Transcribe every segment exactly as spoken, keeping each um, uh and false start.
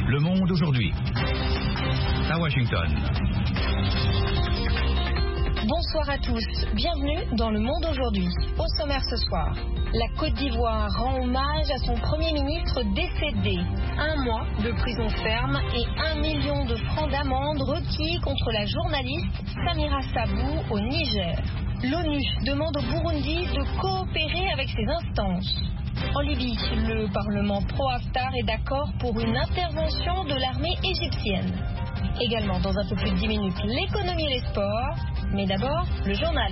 Le Monde aujourd'hui. À Washington. Bonsoir à tous, bienvenue dans Le Monde aujourd'hui. Au sommaire ce soir, la Côte d'Ivoire rend hommage à son Premier ministre décédé. Un mois de prison ferme et un million de francs d'amende requis contre la journaliste Samira Sabou au Niger. L'ONU demande au Burundi de coopérer avec ses instances. En Libye, le Parlement pro-Haftar est d'accord pour une intervention de l'armée égyptienne. Également, dans un peu plus de dix minutes, l'économie et les sports. Mais d'abord, le journal.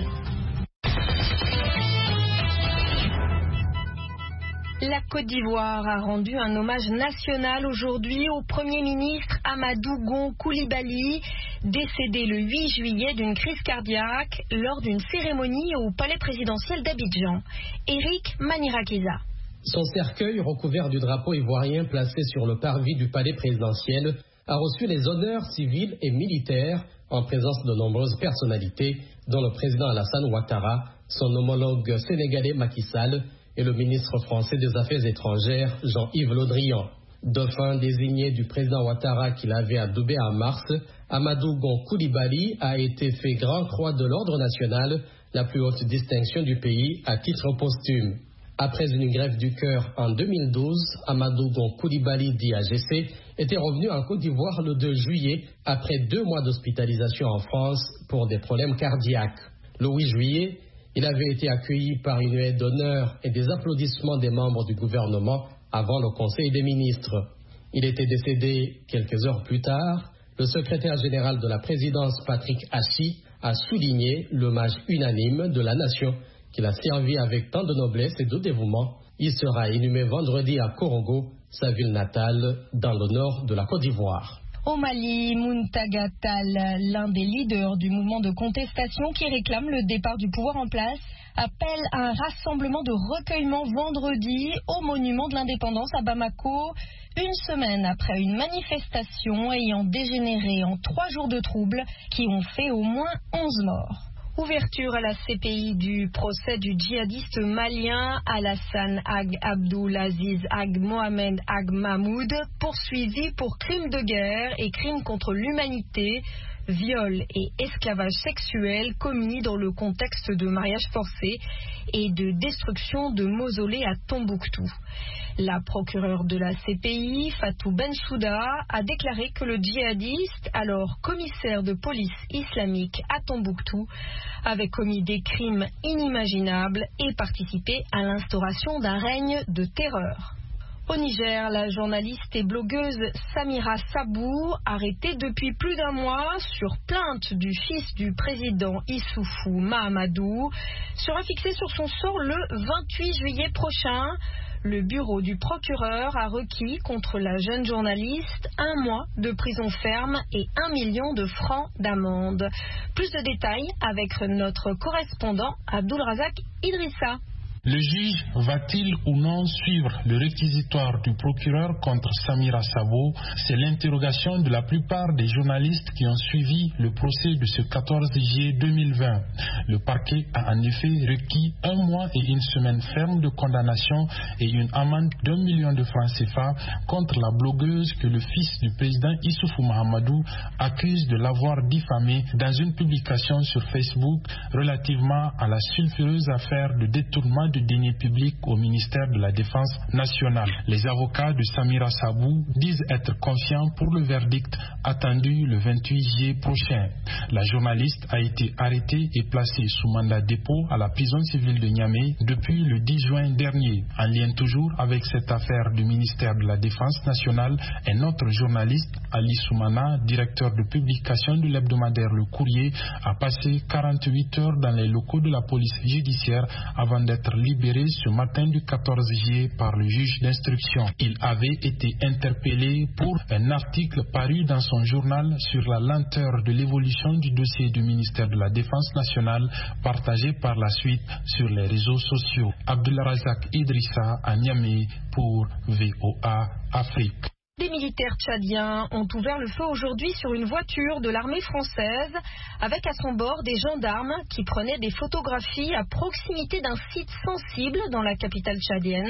La Côte d'Ivoire a rendu un hommage national aujourd'hui au Premier ministre Amadou Gon Coulibaly, décédé le huit juillet d'une crise cardiaque lors d'une cérémonie au palais présidentiel d'Abidjan. Éric Manirakiza. Son cercueil, recouvert du drapeau ivoirien placé sur le parvis du palais présidentiel, a reçu les honneurs civils et militaires en présence de nombreuses personnalités, dont le président Alassane Ouattara, son homologue sénégalais Macky Sall et le ministre français des Affaires étrangères Jean-Yves Le Drian. Dauphin désigné du président Ouattara qu'il avait adoubé en mars, Amadou Gon Coulibaly a été fait Grand Croix de l'Ordre national, la plus haute distinction du pays à titre posthume. Après une greffe du cœur en deux mille douze, Amadou Gon Coulibaly, dit A G C, était revenu en Côte d'Ivoire le deux juillet après deux mois d'hospitalisation en France pour des problèmes cardiaques. Le huit juillet, il avait été accueilli par une huée d'honneur et des applaudissements des membres du gouvernement avant le Conseil des ministres. Il était décédé quelques heures plus tard. Le secrétaire général de la présidence, Patrick Hachi, a souligné l'hommage unanime de la nation qu'il a servi avec tant de noblesse et de dévouement. Il sera inhumé vendredi à Korogo, sa ville natale, dans le nord de la Côte d'Ivoire. Au Mali, Muntaga Tall, l'un des leaders du mouvement de contestation qui réclame le départ du pouvoir en place, appelle à un rassemblement de recueillement vendredi au monument de l'indépendance à Bamako, une semaine après une manifestation ayant dégénéré en trois jours de troubles qui ont fait au moins onze morts. Ouverture à la C P I du procès du djihadiste malien Alassane Ag Abdulaziz Ag Mohamed Ag Mahmoud, poursuivi pour crimes de guerre et crimes contre l'humanité, viol et esclavage sexuel commis dans le contexte de mariage forcé et de destruction de mausolées à Tombouctou. La procureure de la C P I, Fatou Bensouda, a déclaré que le djihadiste, alors commissaire de police islamique à Tombouctou, avait commis des crimes inimaginables et participé à l'instauration d'un règne de terreur. Au Niger, la journaliste et blogueuse Samira Sabou, arrêtée depuis plus d'un mois sur plainte du fils du président Issoufou Mahamadou, sera fixée sur son sort le vingt-huit juillet prochain. Le bureau du procureur a requis contre la jeune journaliste un mois de prison ferme et un million de francs d'amende. Plus de détails avec notre correspondant Abdulrazak Idrissa. Le juge va-t-il ou non suivre le réquisitoire du procureur contre Samira Sabou? C'est l'interrogation de la plupart des journalistes qui ont suivi le procès de ce quatorze juillet deux mille vingt. Le parquet a en effet requis un mois et une semaine ferme de condamnation et une amende d'un million de francs C F A contre la blogueuse que le fils du président Issoufou Mahamadou accuse de l'avoir diffamée dans une publication sur Facebook relativement à la sulfureuse affaire de détournement de deniers publics au ministère de la Défense nationale. Les avocats de Samira Sabou disent être confiants pour le verdict attendu le vingt-huit juillet prochain. La journaliste a été arrêtée et placée sous mandat de dépôt à la prison civile de Niamey depuis le dix juin dernier. En lien toujours avec cette affaire du ministère de la Défense nationale, un autre journaliste, Ali Soumana, directeur de publication de l'hebdomadaire Le Courrier, a passé quarante-huit heures dans les locaux de la police judiciaire avant d'être libéré ce matin du quatorze juillet par le juge d'instruction. Il avait été interpellé pour un article paru dans son journal sur la lenteur de l'évolution du dossier du ministère de la Défense nationale, partagé par la suite sur les réseaux sociaux. Abdulrazak Idrissa à Niamey pour V O A Afrique. Des militaires tchadiens ont ouvert le feu aujourd'hui sur une voiture de l'armée française avec à son bord des gendarmes qui prenaient des photographies à proximité d'un site sensible dans la capitale tchadienne.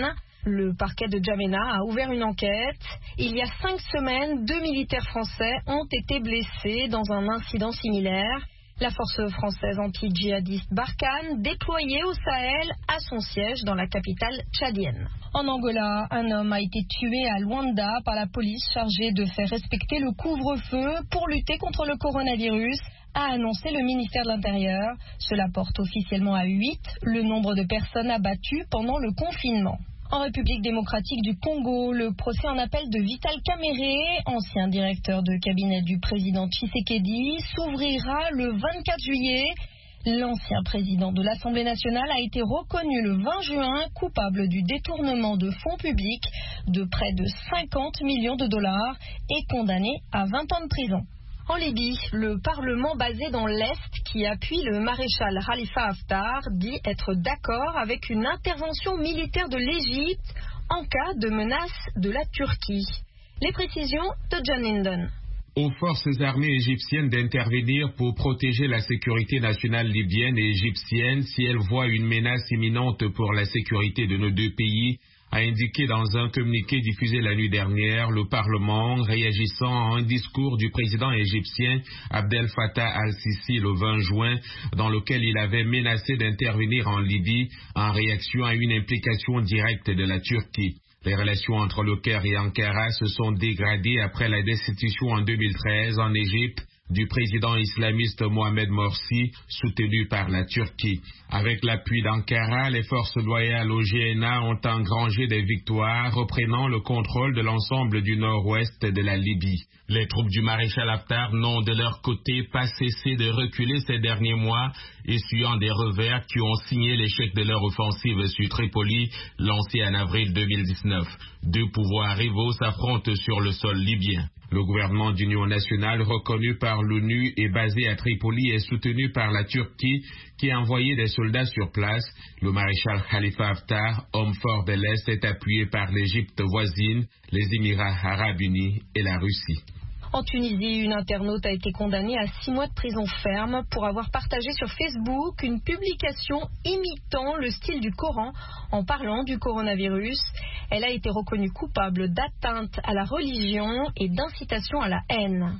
Le parquet de N'Djamena a ouvert une enquête. Il y a cinq semaines, deux militaires français ont été blessés dans un incident similaire. La force française anti-djihadiste Barkhane, déployée au Sahel, a son siège dans la capitale tchadienne. En Angola, un homme a été tué à Luanda par la police chargée de faire respecter le couvre-feu pour lutter contre le coronavirus, a annoncé le ministère de l'Intérieur. Cela porte officiellement à huit le nombre de personnes abattues pendant le confinement. En République démocratique du Congo, le procès en appel de Vital Kamerhe, ancien directeur de cabinet du président Tshisekedi, s'ouvrira le vingt-quatre juillet. L'ancien président de l'Assemblée nationale a été reconnu le vingt juin coupable du détournement de fonds publics de près de cinquante millions de dollars et condamné à vingt ans de prison. En Libye, le Parlement basé dans l'Est qui appuie le maréchal Khalifa Haftar dit être d'accord avec une intervention militaire de l'Égypte en cas de menace de la Turquie. Les précisions de John Linden. Aux forces armées égyptiennes d'intervenir pour protéger la sécurité nationale libyenne et égyptienne si elles voient une menace imminente pour la sécurité de nos deux pays, a indiqué dans un communiqué diffusé la nuit dernière le Parlement, réagissant à un discours du président égyptien Abdel Fattah al-Sisi le vingt juin, dans lequel il avait menacé d'intervenir en Libye en réaction à une implication directe de la Turquie. Les relations entre le Caire et Ankara se sont dégradées après la destitution en deux mille treize en Égypte du président islamiste Mohamed Morsi, soutenu par la Turquie. Avec l'appui d'Ankara, les forces loyales au G N A ont engrangé des victoires, reprenant le contrôle de l'ensemble du nord-ouest de la Libye. Les troupes du maréchal Haftar n'ont de leur côté pas cessé de reculer ces derniers mois, essuyant des revers qui ont signé l'échec de leur offensive sur Tripoli, lancée en avril deux mille dix-neuf. Deux pouvoirs rivaux s'affrontent sur le sol libyen. Le gouvernement d'union nationale reconnu par l'ONU et basé à Tripoli est soutenu par la Turquie qui a envoyé des soldats sur place. Le maréchal Khalifa Haftar, homme fort de l'Est, est appuyé par l'Égypte voisine, les Émirats arabes unis et la Russie. En Tunisie, une internaute a été condamnée à six mois de prison ferme pour avoir partagé sur Facebook une publication imitant le style du Coran en parlant du coronavirus. Elle a été reconnue coupable d'atteinte à la religion et d'incitation à la haine.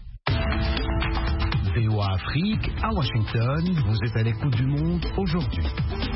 V O A Afrique, à Washington, vous êtes à l'écoute du monde aujourd'hui.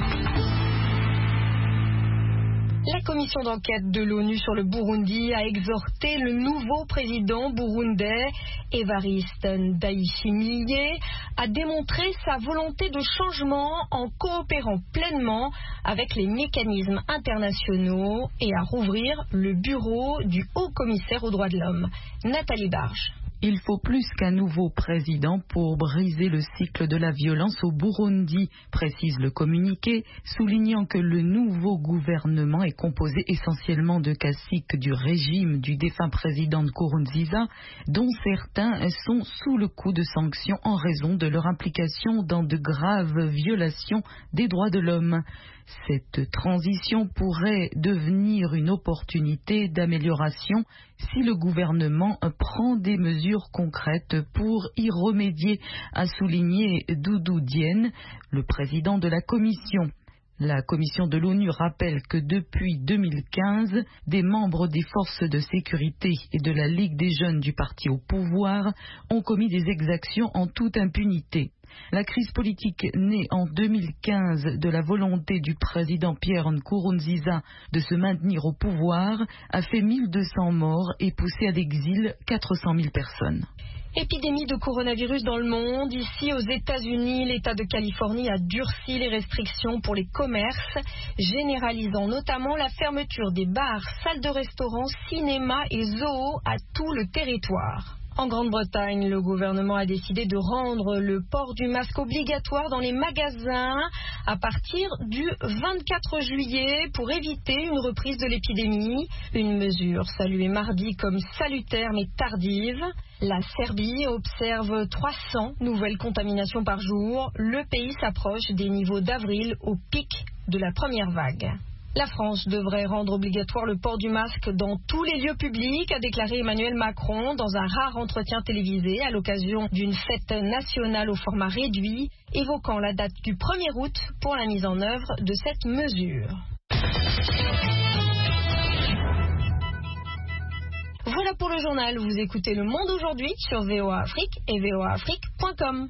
La commission d'enquête de l'ONU sur le Burundi a exhorté le nouveau président burundais, Evariste Ndayishimiye, à démontrer sa volonté de changement en coopérant pleinement avec les mécanismes internationaux et à rouvrir le bureau du haut-commissaire aux droits de l'homme. Nathalie Barge. Il faut plus qu'un nouveau président pour briser le cycle de la violence au Burundi, précise le communiqué, soulignant que le nouveau gouvernement est composé essentiellement de caciques du régime du défunt président Nkurunziza, dont certains sont sous le coup de sanctions en raison de leur implication dans de graves violations des droits de l'homme. Cette transition pourrait devenir une opportunité d'amélioration si le gouvernement prend des mesures concrètes pour y remédier, a souligné Doudou Diène, le président de la commission. La commission de l'ONU rappelle que depuis deux mille quinze, des membres des forces de sécurité et de la Ligue des jeunes du parti au pouvoir ont commis des exactions en toute impunité. La crise politique née en deux mille quinze de la volonté du président Pierre Nkurunziza de se maintenir au pouvoir a fait mille deux cents morts et poussé à l'exil quatre cent mille personnes. Épidémie de coronavirus dans le monde. Ici, aux États-Unis, l'État de Californie a durci les restrictions pour les commerces, généralisant notamment la fermeture des bars, salles de restaurant, cinémas et zoos à tout le territoire. En Grande-Bretagne, le gouvernement a décidé de rendre le port du masque obligatoire dans les magasins à partir du vingt-quatre juillet pour éviter une reprise de l'épidémie. Une mesure saluée mardi comme salutaire mais tardive. La Serbie observe trois cents nouvelles contaminations par jour. Le pays s'approche des niveaux d'avril au pic de la première vague. La France devrait rendre obligatoire le port du masque dans tous les lieux publics, a déclaré Emmanuel Macron dans un rare entretien télévisé à l'occasion d'une fête nationale au format réduit, évoquant la date du premier août pour la mise en œuvre de cette mesure. Voilà pour le journal. Vous écoutez Le Monde aujourd'hui sur V O A Afrique et V O A Afrique point com.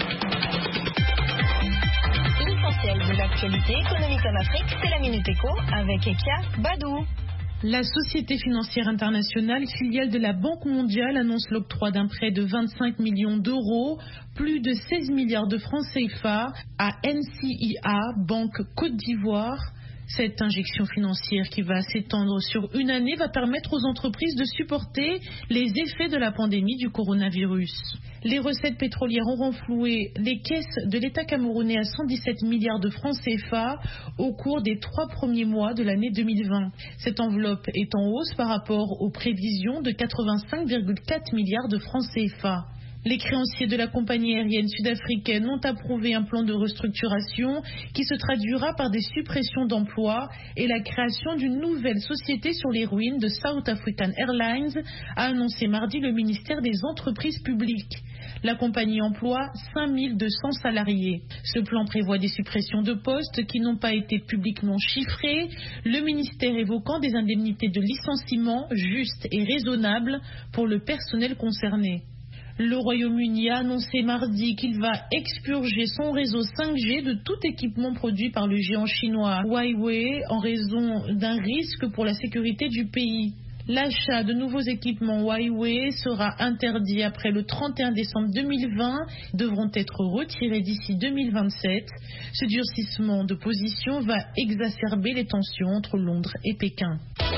L'essentiel de l'actualité économique en Afrique, c'est la Minute Éco avec Ekia Badou. La Société financière internationale, filiale de la Banque mondiale, annonce l'octroi d'un prêt de vingt-cinq millions d'euros, plus de seize milliards de francs C F A, à N C I A, Banque Côte d'Ivoire. Cette injection financière qui va s'étendre sur une année va permettre aux entreprises de supporter les effets de la pandémie du coronavirus. Les recettes pétrolières ont renfloué les caisses de l'État camerounais à cent dix-sept milliards de francs C F A au cours des trois premiers mois de l'année deux mille vingt. Cette enveloppe est en hausse par rapport aux prévisions de quatre-vingt-cinq virgule quatre milliards de francs C F A. Les créanciers de la compagnie aérienne sud-africaine ont approuvé un plan de restructuration qui se traduira par des suppressions d'emplois et la création d'une nouvelle société sur les ruines de South African Airlines, a annoncé mardi le ministère des Entreprises publiques. La compagnie emploie cinq mille deux cents salariés. Ce plan prévoit des suppressions de postes qui n'ont pas été publiquement chiffrées, le ministère évoquant des indemnités de licenciement justes et raisonnables pour le personnel concerné. Le Royaume-Uni a annoncé mardi qu'il va expurger son réseau cinq G de tout équipement produit par le géant chinois Huawei en raison d'un risque pour la sécurité du pays. L'achat de nouveaux équipements Huawei sera interdit après le trente et un décembre deux mille vingt, devront être retirés d'ici deux mille vingt-sept. Ce durcissement de position va exacerber les tensions entre Londres et Pékin.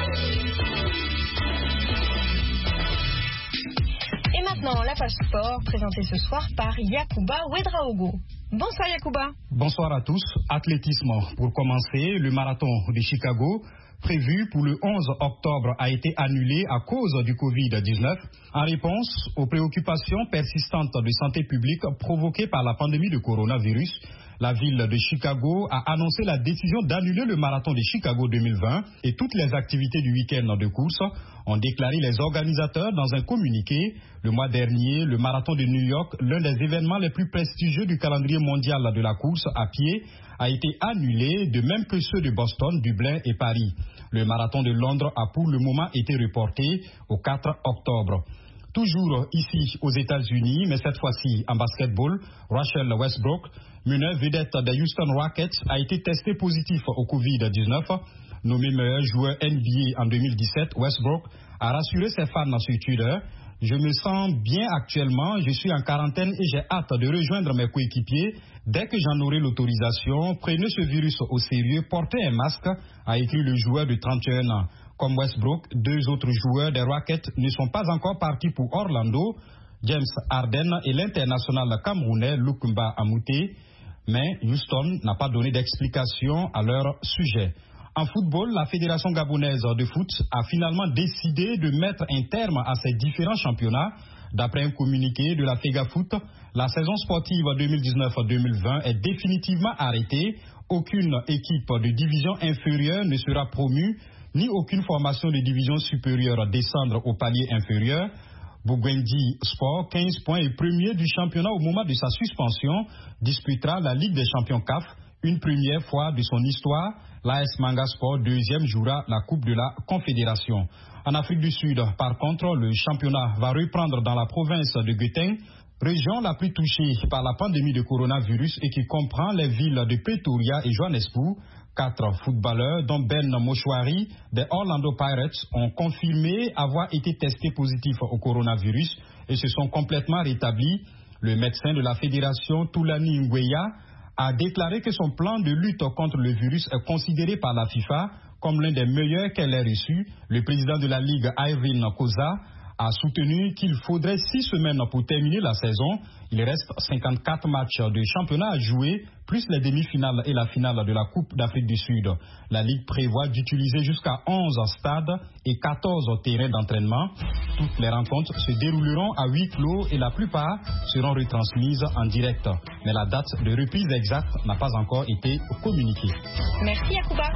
Maintenant, la page sport, présentée ce soir par Yacouba Ouedraogo. Bonsoir Yacouba. Bonsoir à tous. Athlétisme. Pour commencer, le marathon de Chicago, prévu pour le onze octobre, a été annulé à cause du covid dix-neuf, en réponse aux préoccupations persistantes de santé publique provoquées par la pandémie de coronavirus. La ville de Chicago a annoncé la décision d'annuler le marathon de Chicago deux mille vingt et toutes les activités du week-end de course, ont déclaré les organisateurs dans un communiqué. Le mois dernier, le marathon de New York, l'un des événements les plus prestigieux du calendrier mondial de la course à pied, a été annulé, de même que ceux de Boston, Dublin et Paris. Le marathon de Londres a pour le moment été reporté au quatre octobre. Toujours ici aux États-Unis, mais cette fois-ci en basketball, Russell Westbrook, meneur vedette des Houston Rockets, a été testé positif au covid dix-neuf. Nommé meilleur joueur N B A en deux mille dix-sept, Westbrook a rassuré ses fans sur Twitter. Je me sens bien actuellement, je suis en quarantaine et j'ai hâte de rejoindre mes coéquipiers. Dès que j'en aurai l'autorisation, prenez ce virus au sérieux, portez un masque, a écrit le joueur de trente et un ans. Comme Westbrook, deux autres joueurs des Rockets ne sont pas encore partis pour Orlando, James Harden et l'international camerounais Lukemba Amouté, mais Houston n'a pas donné d'explication à leur sujet. En football, la Fédération gabonaise de foot a finalement décidé de mettre un terme à ces différents championnats. D'après un communiqué de la FEGAFoot, la saison sportive deux mille dix-neuf deux mille vingt est définitivement arrêtée. Aucune équipe de division inférieure ne sera promue, ni aucune formation de division supérieure descendre au palier inférieur. Bugwendi Sport, quinze points et premier du championnat au moment de sa suspension, disputera la Ligue des champions C A F. Une première fois de son histoire, l'A S Manga Sport, deuxième, jouera la Coupe de la Confédération. En Afrique du Sud, par contre, le championnat va reprendre dans la province de Gauteng, région la plus touchée par la pandémie de coronavirus et qui comprend les villes de Pretoria et Johannesburg. Quatre footballeurs, dont Ben Mochwari des Orlando Pirates, ont confirmé avoir été testés positifs au coronavirus et se sont complètement rétablis. Le médecin de la fédération, Toulani Ngweya, a déclaré que son plan de lutte contre le virus est considéré par la FIFA comme l'un des meilleurs qu'elle ait reçu. Le président de la Ligue, Irvin Koza, a soutenu qu'il faudrait six semaines pour terminer la saison. Il reste cinquante-quatre matchs de championnat à jouer, plus les demi-finales et la finale de la Coupe d'Afrique du Sud. La Ligue prévoit d'utiliser jusqu'à onze stades et quatorze terrains d'entraînement. Toutes les rencontres se dérouleront à huis clos et la plupart seront retransmises en direct. Mais la date de reprise exacte n'a pas encore été communiquée. Merci Yacouba.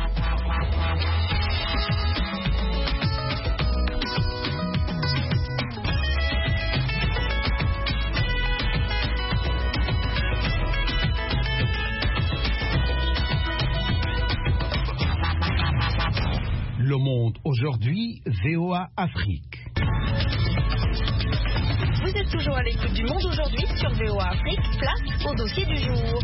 Le Monde aujourd'hui, V O A Afrique. toujours à l'écoute du Monde aujourd'hui sur V O A Afrique. Place au dossier du jour.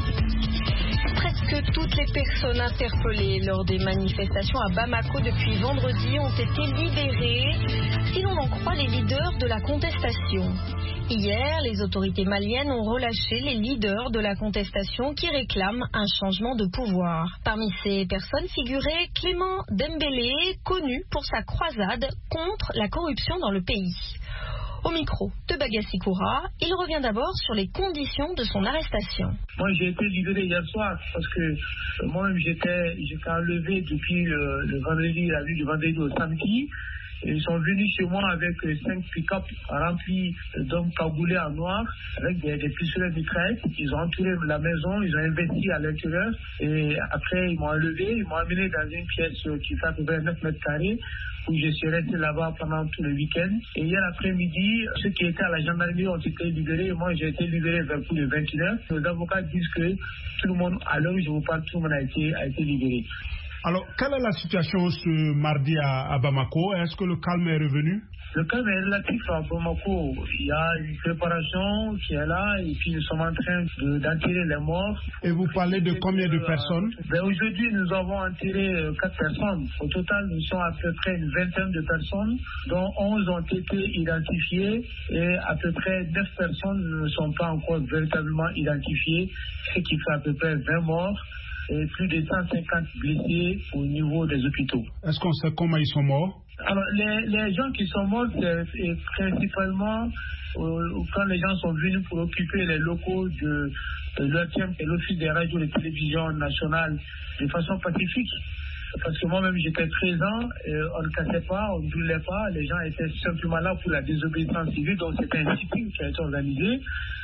Presque toutes les personnes interpellées lors des manifestations à Bamako depuis vendredi ont été libérées, si l'on en croit les leaders de la contestation. Hier, les autorités maliennes ont relâché les leaders de la contestation qui réclament un changement de pouvoir. Parmi ces personnes figurait Clément Dembélé, connu pour sa croisade contre la corruption dans le pays. Au micro de Bagassi Koura, il revient d'abord sur les conditions de son arrestation. Moi, j'ai été libéré hier soir parce que euh, moi-même, j'étais, j'étais enlevé depuis euh, le vendredi, la nuit du vendredi au samedi. Et ils sont venus chez moi avec euh, cinq pick-up remplis euh, d'hommes cagoulés en noir avec des, des pistolets mitraillettes. Ils ont entouré la maison, ils ont investi à l'intérieur. Et après, ils m'ont enlevé, ils m'ont amené dans une pièce euh, qui fait à peu près neuf mètres carrés, où je suis resté là-bas pendant tout le week-end. Et hier après-midi, ceux qui étaient à la gendarmerie ont été libérés. Et moi, j'ai été libéré vers plus de vingt et une heures. Les avocats disent que tout le monde, à l'heure où je vous parle, tout le monde a été, a été libéré. Alors, quelle est la situation ce mardi à, à Bamako? Est-ce que le calme est revenu? Le calme est relatif à Bamako. Il y a une préparation qui est là et puis nous sommes en train de, d'enterrer les morts. Et vous parlez de combien de personnes? Ben aujourd'hui, nous avons enterré quatre personnes. Au total, nous sommes à peu près une vingtaine de personnes, dont onze ont été identifiées et à peu près neuf personnes ne sont pas encore véritablement identifiées, ce qui fait à peu près vingt morts et plus de cent cinquante blessés au niveau des hôpitaux. Est-ce qu'on sait comment ils sont morts? Alors, les, les gens qui sont morts, c'est, c'est principalement euh, quand les gens sont venus pour occuper les locaux de, de l'O T M et l'Office des radios et télévisions nationales de façon pacifique. Parce que moi-même, j'étais présent, euh, on ne cassait pas, on ne brûlait pas, les gens étaient simplement là pour la désobéissance civile, donc c'était un sitting qui a été organisé.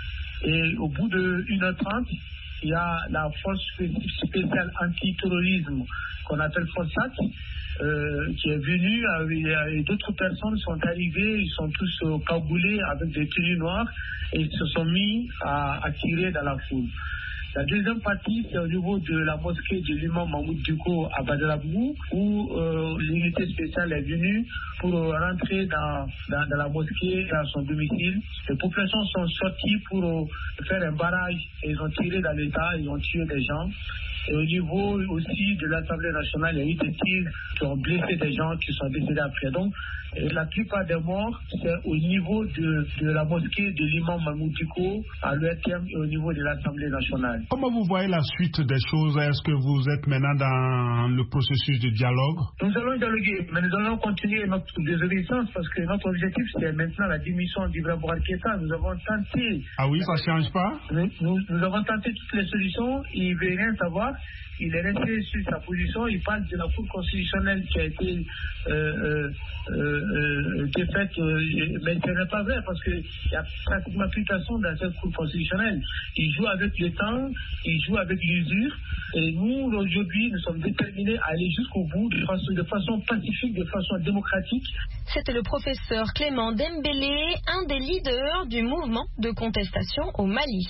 Et au bout de une heure trente, il y a la force spéciale anti-terrorisme qu'on appelle FOSSAT, euh, qui est venue, euh, et d'autres personnes sont arrivées, ils sont tous euh, cagoulés avec des tenues noires et ils se sont mis à, à tirer dans la foule. La deuxième partie, c'est au niveau de la mosquée de l'imam Mahmoud Diko à Badalabou, où euh, l'unité spéciale est venue pour euh, rentrer dans, dans, dans la mosquée, dans son domicile. Les populations sont sorties pour euh, faire un barrage et ils ont tiré dans l'État, ils ont tué des gens. Et au niveau aussi de l'Assemblée nationale, il y a eu des tirs qui ont blessé des gens qui sont décédés après. Donc, et la plupart des morts, c'est au niveau de, de la mosquée de l'imam Mahmoud Diko à l'O T M et au niveau de l'Assemblée nationale. Comment vous voyez la suite des choses? Est-ce que vous êtes maintenant dans le processus de dialogue? Nous allons dialoguer, mais nous allons continuer notre désobéissance parce que notre objectif, c'est maintenant la démission d'Ibrahim Boubacar Keïta. Nous avons tenté... Ah oui, ça ne change pas? Nous, nous, nous avons tenté toutes les solutions, il ne veut rien savoir. Il est resté sur sa position, il parle de la Cour constitutionnelle qui a été euh, euh, euh, défaite, euh, mais ce n'est pas vrai parce qu'il n'y a pratiquement plus personne dans cette Cour constitutionnelle. Il joue avec le temps, il joue avec l'usure, et nous, aujourd'hui, nous sommes déterminés à aller jusqu'au bout de façon, de façon pacifique, de façon démocratique. C'était le professeur Clément Dembélé, un des leaders du mouvement de contestation au Mali.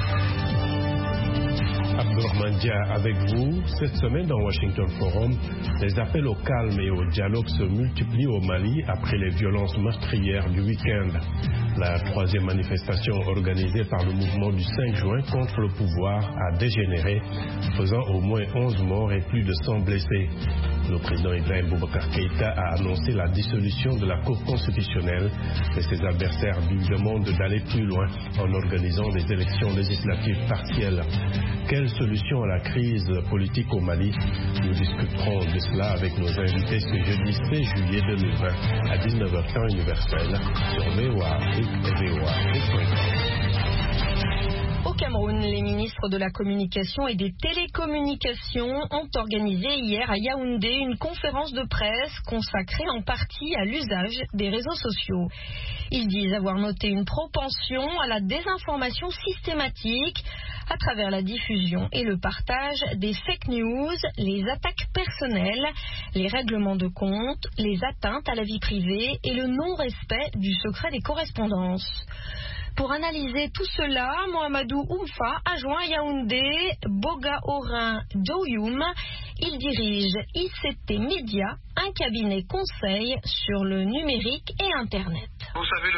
Abdourahmane Dia avec vous. Cette semaine dans Washington Forum, les appels au calme et au dialogue se multiplient au Mali après les violences meurtrières du week-end. La troisième manifestation organisée par le mouvement du cinq juin contre le pouvoir a dégénéré, faisant au moins onze morts et plus de cent blessés. Le président Ibrahim Boubacar Keïta a annoncé la dissolution de la Cour constitutionnelle, mais ses adversaires lui demandent d'aller plus loin en organisant des élections législatives partielles. Quelle solution à la crise politique au Mali? Nous discuterons de cela avec nos invités ce jeudi seize juillet deux mille vingt à dix-neuf heures temps universel sur V O A Afrique et V O A Afrique point com. Au Cameroun, les ministres de la Communication et des Télécommunications ont organisé hier à Yaoundé une conférence de presse consacrée en partie à l'usage des réseaux sociaux. Ils disent avoir noté une propension à la désinformation systématique à travers la diffusion et le partage des fake news, les attaques personnelles, les règlements de compte, les atteintes à la vie privée et le non-respect du secret des correspondances. Pour analyser tout cela, Mohamedou Oumfa a joint à Yaoundé Boga Orin Doyoum. Il dirige I C T Média, un cabinet conseil sur le numérique et Internet. Vous savez, le Cameroun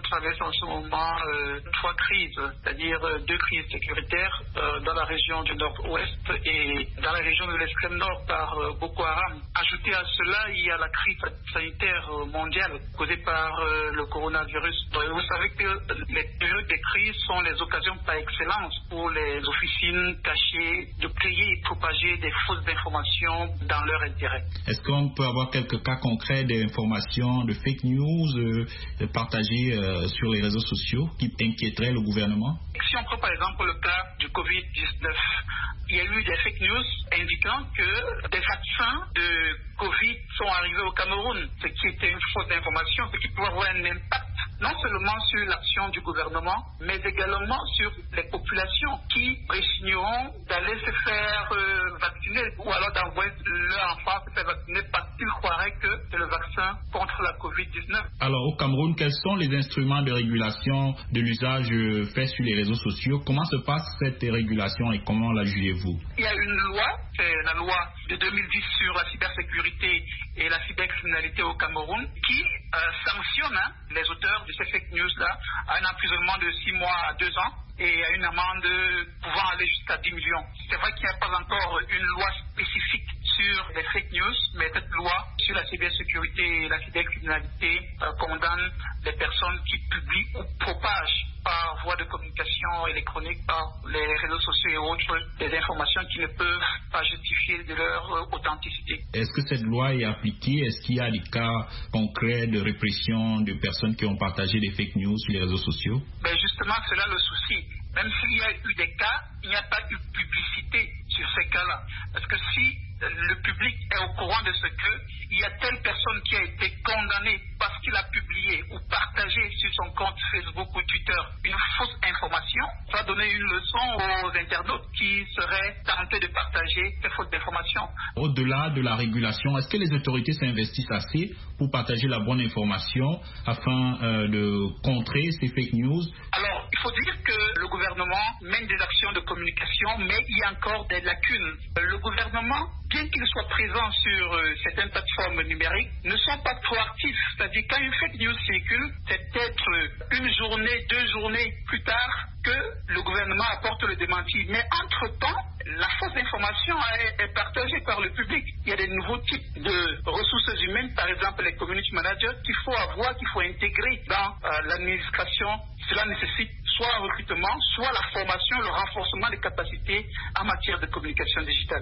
traverse en ce moment euh, trois crises, c'est-à-dire euh, deux crises sécuritaires euh, dans la région du nord-ouest et dans la région de l'extrême nord par euh, Boko Haram. Ajouté à cela, il y a la crise sanitaire mondiale causée par euh, le coronavirus. Donc, vous savez que les périodes de crise sont les occasions par excellence pour les officines cachées de créer et propager des fausses informations dans leur intérêt. Est-ce qu'on peut avoir quelques cas concrets d'informations, de fake news euh, partagées euh, sur les réseaux sociaux qui inquiéteraient le gouvernement? Si on prend par exemple le cas du covid dix-neuf, il y a eu des fake news indiquant que des vaccins de Covid sont arrivés au Cameroun, ce qui était une fausse information, ce qui pouvait avoir un impact non seulement sur l'action du gouvernement, mais également sur les populations qui résigneront d'aller se faire euh, vacciner ou alors d'envoyer leur enfant se faire vacciner parce qu'ils croiraient que c'est le vaccin contre la covid dix-neuf. Alors au Cameroun, quels sont les instruments de régulation de l'usage fait sur les réseaux sociaux? Comment se passe cette régulation et comment la jugez-vous? Il y a une loi, c'est la loi de deux mille dix sur la cybersécurité et la cybercriminalité au Cameroun qui euh, sanctionne hein, les auteurs de ces fake news-là à un emprisonnement de six mois à deux ans et à une amende pouvant aller jusqu'à dix millions. C'est vrai qu'il n'y a pas encore une loi spécifique sur les fake news, mais cette loi sur la cybersécurité et la cybercriminalité euh, condamne les personnes qui publient ou propagent par voie de communication électronique, par les réseaux sociaux et autres, des informations qui ne peuvent pas justifier de leur euh, authenticité. Est-ce que cette loi est appliquée? Est-ce qu'il y a des cas concrets de répression de personnes qui ont partagé des fake news sur les réseaux sociaux? Ben justement, c'est là le souci. Même s'il y a eu des cas, il n'y a pas eu publicité sur ces cas-là. Parce que si le public est au courant de ce que il y a telle personne qui a été condamnée parce qu'il a publié ou partagé sur son compte Facebook ou Twitter une fausse information, ça va donner une leçon aux internautes qui seraient tentés de partager ces fausses informations. Au-delà de la régulation, est-ce que les autorités s'investissent assez pour partager la bonne information afin euh, de contrer ces fake news? Alors, il faut dire que le gouvernement mène des actions de communication, mais il y a encore des lacunes. Le gouvernement, bien qu'il soit présent sur euh, certaines plateformes numériques, ne sont pas proactifs. C'est-à-dire quand une fake news circule, c'est peut-être une journée, deux journées plus tard que le gouvernement apporte le démenti. Mais entre-temps, la fausse information est, est partagée par le public. Il y a des nouveaux types de ressources humaines, par exemple les community managers, qu'il faut avoir, qu'il faut intégrer dans euh, l'administration. Cela nécessite soit un recrutement, soit la formation, le renforcement des capacités en matière de communication digitale.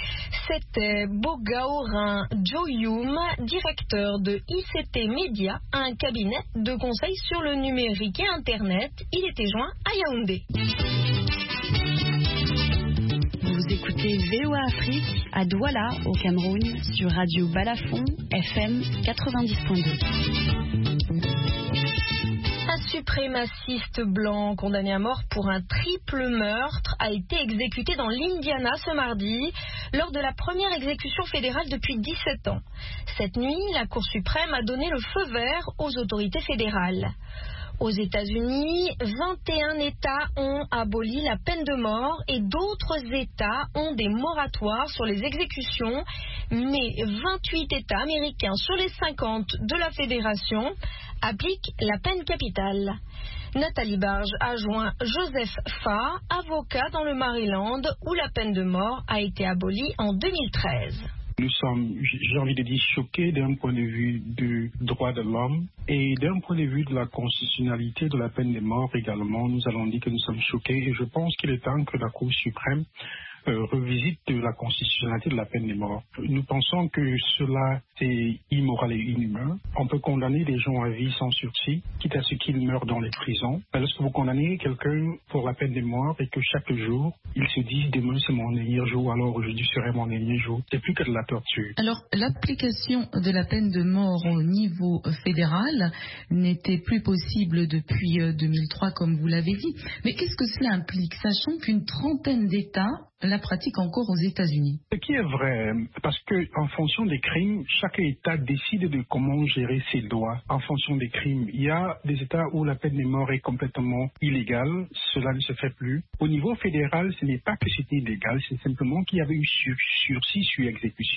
C'était Bogaorin Joyoum, directeur de I C T Media, un cabinet de conseil sur le numérique et Internet. Il était joint à Yaoundé. Vous écoutez V O A Afrique à Douala, au Cameroun, sur Radio Balafon, F M quatre-vingt-dix point deux. Un suprémaciste blanc condamné à mort pour un triple meurtre a été exécuté dans l'Indiana ce mardi lors de la première exécution fédérale depuis dix-sept ans. Cette nuit, la Cour suprême a donné le feu vert aux autorités fédérales. Aux États-Unis, vingt et un États ont aboli la peine de mort et d'autres États ont des moratoires sur les exécutions, mais vingt-huit États américains sur les cinquante de la Fédération appliquent la peine capitale. Nathalie Barge a joint Joseph Farr, avocat dans le Maryland, où la peine de mort a été abolie en deux mille treize. Nous sommes, j'ai envie de dire, choqués d'un point de vue du droit de l'homme et d'un point de vue de la constitutionnalité de la peine de mort également. Nous allons dire que nous sommes choqués et je pense qu'il est temps que la Cour suprême euh, revisite la constitutionnalité de la peine de mort. Nous pensons que cela c'est immoral et inhumain. On peut condamner des gens à vie sans sursis, quitte à ce qu'ils meurent dans les prisons. Mais lorsque vous condamnez quelqu'un pour la peine de mort et que chaque jour, il se dit demain c'est mon dernier jour, alors aujourd'hui serait mon dernier jour, c'est plus que de la torture. Alors, l'application de la peine de mort au niveau fédéral n'était plus possible depuis deux mille trois, comme vous l'avez dit. Mais qu'est-ce que cela implique, sachant qu'une trentaine d'États la pratiquent encore aux États-Unis? Ce qui est vrai, parce qu'en fonction des crimes, chaque État décide de comment gérer ses lois en fonction des crimes. Il y a des États où la peine de mort est complètement illégale, cela ne se fait plus. Au niveau fédéral, ce n'est pas que c'était illégal, c'est simplement qu'il y avait eu sur, sursis sur exécution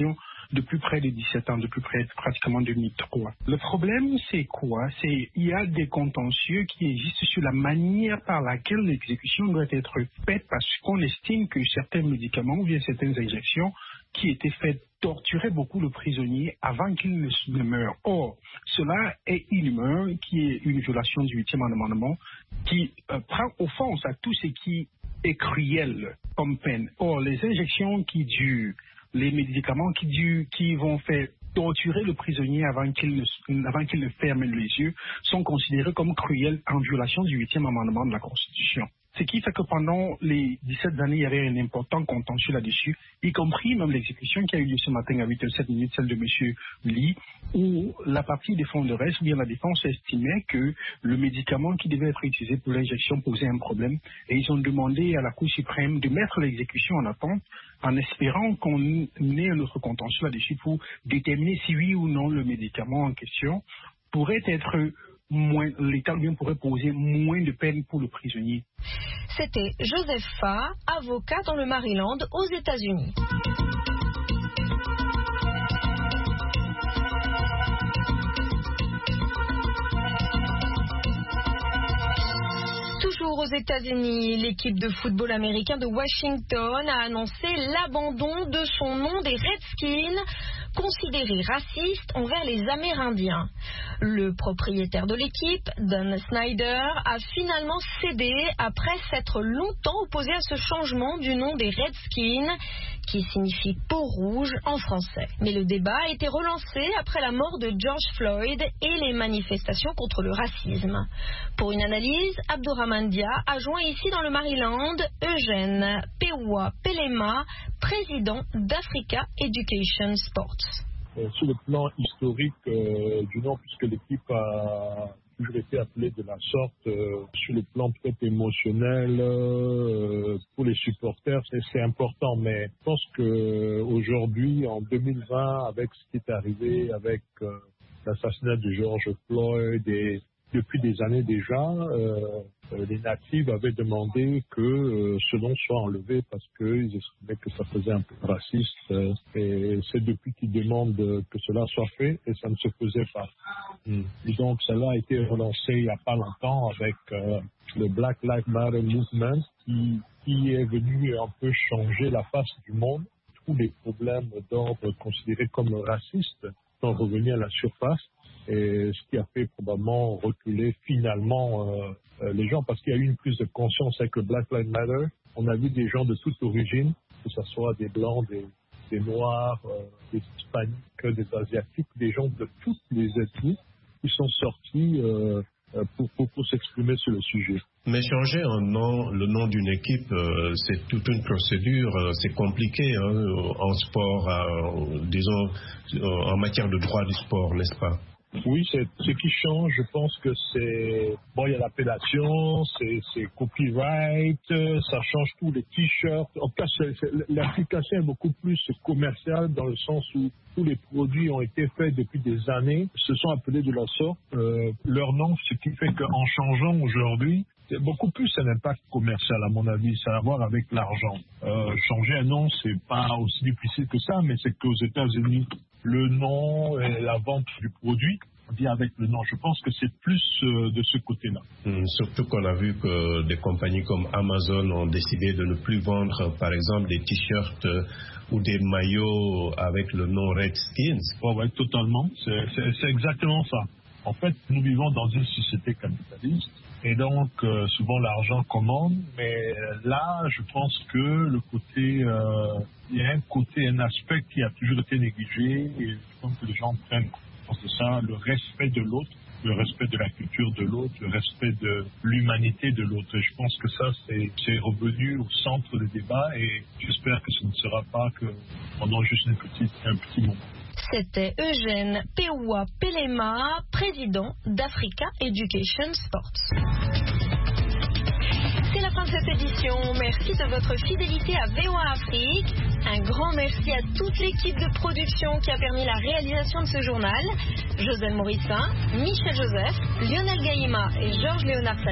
depuis près de dix-sept ans, depuis près pratiquement deux mille trois. Le problème, c'est quoi? C'est il y a des contentieux qui existent sur la manière par laquelle l'exécution doit être faite parce qu'on estime que certains médicaments ou bien certaines injections qui étaient faites torturaient beaucoup le prisonnier avant qu'il ne, ne meure. Or, cela est inhumain, qui est une violation du huitième amendement, qui euh, prend offense à tout ce qui est cruel comme peine. Or, les injections qui durent, les médicaments qui durent, qui vont faire torturer le prisonnier avant qu'il ne, avant qu'il ne ferme les yeux, sont considérés comme cruels en violation du huitième amendement de la Constitution. Ce qui fait que pendant les dix-sept années, il y avait un important contentieux là-dessus, y compris même l'exécution qui a eu lieu ce matin à huit heures sept minutes, celle de M. Lee, où la partie défenderesse, ou bien la défense estimait que le médicament qui devait être utilisé pour l'injection posait un problème. Et ils ont demandé à la Cour suprême de mettre l'exécution en attente, en espérant qu'on ait un autre contentieux là-dessus pour déterminer si oui ou non le médicament en question pourrait être moins, l'État bien pourrait poser moins de peine pour le prisonnier. C'était Joseph Fa, avocat dans le Maryland aux États-Unis. Toujours aux États-Unis, l'équipe de football américain de Washington a annoncé l'abandon de son nom des Redskins, considérés racistes envers les Amérindiens. Le propriétaire de l'équipe, Don Snyder, a finalement cédé après s'être longtemps opposé à ce changement du nom des Redskins, qui signifie peau rouge en français. Mais le débat a été relancé après la mort de George Floyd et les manifestations contre le racisme. Pour une analyse, Abdourahmane Dia a joint ici dans le Maryland Eugène Pewa Pelema, président d'Africa Education Sports. Euh, sur le plan historique euh, du nom, puisque l'équipe a toujours été appelée de la sorte, euh, sur le plan peut-être émotionnel, euh, pour les supporters, c'est, c'est important. Mais je pense qu'aujourd'hui, en deux mille vingt, avec ce qui est arrivé, avec euh, l'assassinat de George Floyd et depuis des années déjà, euh, les natifs avaient demandé que euh, ce nom soit enlevé parce qu'ils estimaient que ça faisait un peu raciste. Euh, et c'est depuis qu'ils demandent que cela soit fait et ça ne se faisait pas. Mm. Et donc cela a été relancé il n'y a pas longtemps avec euh, le Black Lives Matter Movement qui, qui est venu un peu changer la face du monde. Tous les problèmes d'ordre considérés comme racistes sont revenus à la surface. Et ce qui a fait probablement reculer finalement euh, euh, les gens, parce qu'il y a eu une prise de conscience avec le Black Lives Matter. On a vu des gens de toute origine, que ce soit des Blancs, des, des Noirs, euh, des Hispaniques, des Asiatiques, des gens de toutes les ethnies qui sont sortis euh, pour, pour, pour s'exprimer sur le sujet. Mais changer un nom, le nom d'une équipe, euh, c'est toute une procédure, euh, c'est compliqué hein, en sport, euh, disons, euh, en matière de droit du sport, n'est-ce pas? Oui, c'est, ce qui change, je pense que c'est... Bon, il y a l'appellation, c'est, c'est copyright, ça change tous les t-shirts. En tout cas, c'est, c'est, l'application est beaucoup plus commerciale dans le sens où tous les produits ont été faits depuis des années, se sont appelés de la sorte, euh, leur nom, ce qui fait qu'en changeant aujourd'hui, c'est beaucoup plus un impact commercial, à mon avis. Ça a à voir avec l'argent. Euh, changer un nom, c'est pas aussi difficile que ça, mais c'est qu'aux États-Unis, le nom et la vente du produit vient avec le nom. Je pense que c'est plus euh, de ce côté-là. Mmh, surtout qu'on a vu que des compagnies comme Amazon ont décidé de ne plus vendre, par exemple, des t-shirts euh, ou des maillots avec le nom Redskins. Oh, oui, totalement. C'est, c'est, c'est exactement ça. En fait, nous vivons dans une société capitaliste. Et donc, euh, souvent l'argent commande, mais là, je pense que le côté, euh, il y a un côté, un aspect qui a toujours été négligé, et je pense que les gens prennent conscience de ça, le respect de l'autre, le respect de la culture de l'autre, le respect de l'humanité de l'autre. Et je pense que ça, c'est, c'est revenu au centre des débats, et j'espère que ce ne sera pas que pendant juste une petite, un petit moment. C'était Eugène Pewa Pelema, président d'Africa Education Sports. C'est la fin de cette édition. Merci de votre fidélité à V O A Afrique. Un grand merci à toute l'équipe de production qui a permis la réalisation de ce journal. Joselle Morissin, Michel Joseph, Lionel Gaïma et Georges Léonard